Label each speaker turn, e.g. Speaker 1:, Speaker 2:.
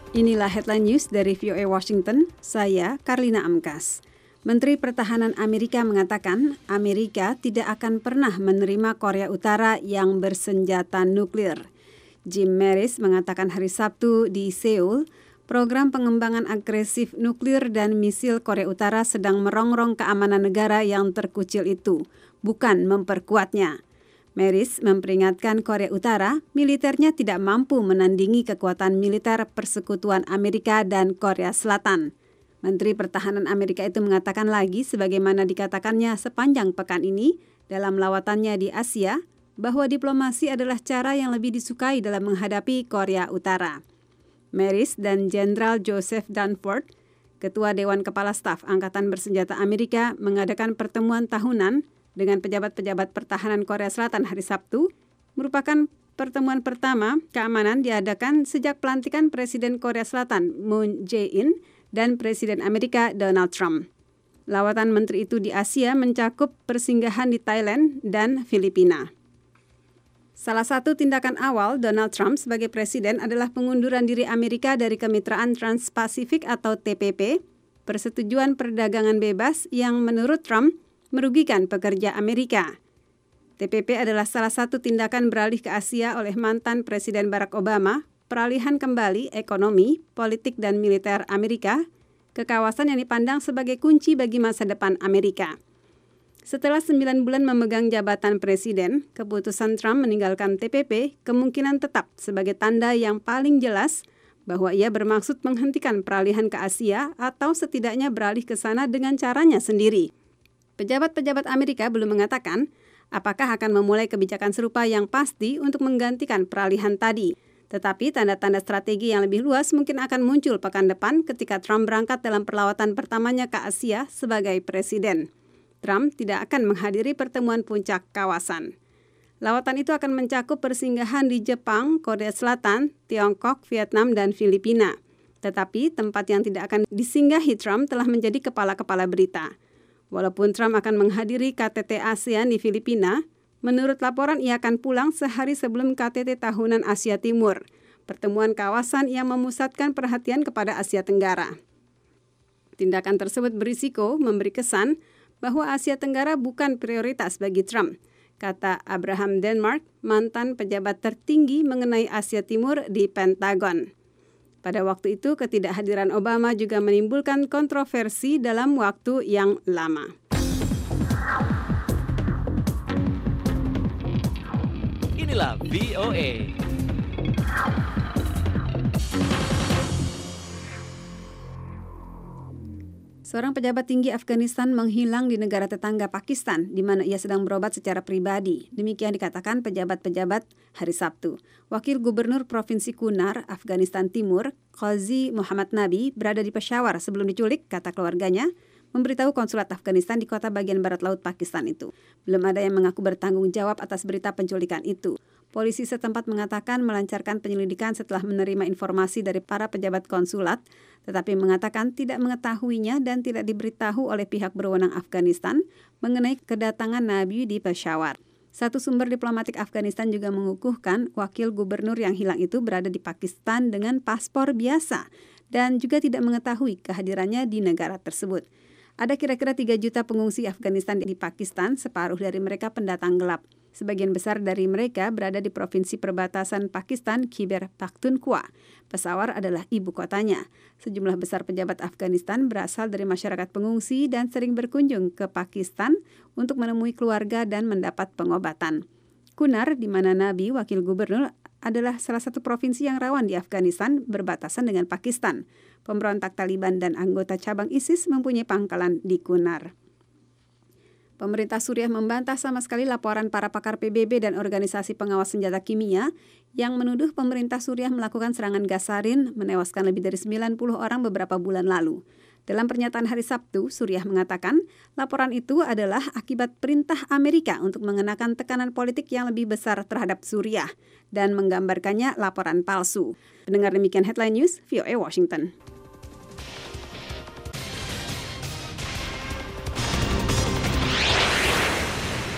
Speaker 1: Inilah headline news dari VOA Washington, saya Karlina Amkas. Menteri Pertahanan Amerika mengatakan Amerika tidak akan pernah menerima Korea Utara yang bersenjata nuklir. Jim Mattis mengatakan hari Sabtu di Seoul, program pengembangan agresif nuklir dan misil Korea Utara sedang merongrong keamanan negara yang terkucil itu, bukan memperkuatnya. Mattis memperingatkan Korea Utara, militernya tidak mampu menandingi kekuatan militer persekutuan Amerika dan Korea Selatan. Menteri Pertahanan Amerika itu mengatakan lagi, sebagaimana dikatakannya sepanjang pekan ini dalam lawatannya di Asia, bahwa diplomasi adalah cara yang lebih disukai dalam menghadapi Korea Utara. Mattis dan Jenderal Joseph Dunford, Ketua Dewan Kepala Staf Angkatan Bersenjata Amerika, mengadakan pertemuan tahunan dengan pejabat-pejabat pertahanan Korea Selatan hari Sabtu, merupakan pertemuan pertama keamanan diadakan sejak pelantikan Presiden Korea Selatan Moon Jae-in dan Presiden Amerika Donald Trump. Lawatan menteri itu di Asia mencakup persinggahan di Thailand dan Filipina. Salah satu tindakan awal Donald Trump sebagai presiden adalah pengunduran diri Amerika dari Kemitraan Trans-Pasifik atau TPP, persetujuan perdagangan bebas yang menurut Trump merugikan pekerja Amerika. TPP adalah salah satu tindakan beralih ke Asia oleh mantan Presiden Barack Obama, peralihan kembali ekonomi, politik, dan militer Amerika ke kawasan yang dipandang sebagai kunci bagi masa depan Amerika. Setelah 9 bulan memegang jabatan presiden, keputusan Trump meninggalkan TPP kemungkinan tetap sebagai tanda yang paling jelas bahwa ia bermaksud menghentikan peralihan ke Asia atau setidaknya beralih ke sana dengan caranya sendiri. Pejabat-pejabat Amerika belum mengatakan apakah akan memulai kebijakan serupa yang pasti untuk menggantikan peralihan tadi. Tetapi tanda-tanda strategi yang lebih luas mungkin akan muncul pekan depan ketika Trump berangkat dalam perlawatan pertamanya ke Asia sebagai presiden. Trump tidak akan menghadiri pertemuan puncak kawasan. Lawatan itu akan mencakup persinggahan di Jepang, Korea Selatan, Tiongkok, Vietnam, dan Filipina. Tetapi tempat yang tidak akan disinggahi Trump telah menjadi kepala-kepala berita. Walaupun Trump akan menghadiri KTT ASEAN di Filipina, menurut laporan ia akan pulang sehari sebelum KTT Tahunan Asia Timur, pertemuan kawasan yang memusatkan perhatian kepada Asia Tenggara. Tindakan tersebut berisiko memberi kesan bahwa Asia Tenggara bukan prioritas bagi Trump, kata Abraham Denmark, mantan pejabat tertinggi mengenai Asia Timur di Pentagon. Pada waktu itu, ketidakhadiran Obama juga menimbulkan kontroversi dalam waktu yang lama.
Speaker 2: Inilah VOA.
Speaker 1: Seorang pejabat tinggi Afghanistan menghilang di negara tetangga Pakistan, di mana ia sedang berobat secara pribadi. Demikian dikatakan pejabat-pejabat hari Sabtu. Wakil Gubernur Provinsi Kunar, Afghanistan Timur, Qazi Muhammad Nabi, berada di Peshawar sebelum diculik, kata keluarganya, memberitahu konsulat Afghanistan di kota bagian barat laut Pakistan itu. Belum ada yang mengaku bertanggung jawab atas berita penculikan itu. Polisi setempat mengatakan melancarkan penyelidikan setelah menerima informasi dari para pejabat konsulat, tetapi mengatakan tidak mengetahuinya dan tidak diberitahu oleh pihak berwenang Afghanistan mengenai kedatangan Nabi di Peshawar. Satu sumber diplomatik Afghanistan juga mengukuhkan wakil gubernur yang hilang itu berada di Pakistan dengan paspor biasa dan juga tidak mengetahui kehadirannya di negara tersebut. Ada kira-kira 3 juta pengungsi Afghanistan di Pakistan, separuh dari mereka pendatang gelap. Sebagian besar dari mereka berada di provinsi perbatasan Pakistan, Khyber Pakhtunkhwa. Peshawar adalah ibu kotanya. Sejumlah besar pejabat Afghanistan berasal dari masyarakat pengungsi dan sering berkunjung ke Pakistan untuk menemui keluarga dan mendapat pengobatan. Kunar, di mana Nabi, wakil gubernur, adalah salah satu provinsi yang rawan di Afghanistan berbatasan dengan Pakistan. Pemberontak Taliban dan anggota cabang ISIS mempunyai pangkalan di Kunar. Pemerintah Suriah membantah sama sekali laporan para pakar PBB dan organisasi pengawas senjata kimia yang menuduh pemerintah Suriah melakukan serangan gas sarin menewaskan lebih dari 90 orang beberapa bulan lalu. Dalam pernyataan hari Sabtu, Suriah mengatakan laporan itu adalah akibat perintah Amerika untuk mengenakan tekanan politik yang lebih besar terhadap Suriah dan menggambarkannya laporan palsu. Pendengar demikian headline news, VOA Washington.